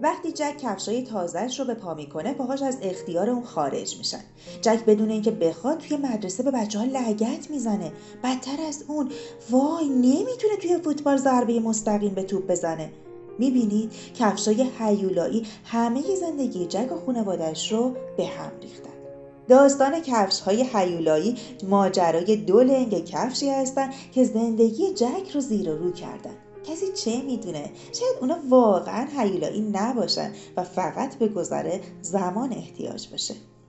وقتی جک کفشای تازه‌اش رو به پا میکنه، پاهاش از اختیار اون خارج میشن. جک بدون اینکه بخواد توی مدرسه به بچه‌ها لگد میزنه. بدتر از اون، وای، نمیتونه توی فوتبال ضربه مستقیم به توپ بزنه. میبینید کفشای هیولایی همه زندگی جک و خانواده‌اش رو به هم ریختن. داستان کفش‌های هیولایی ماجرای دو لنگ کفشی هستن که زندگی جک رو زیر و رو کردن. کسی چه میدونه؟ شاید اونا واقعا هیولایی نباشن و فقط به گذر زمان احتیاج باشه.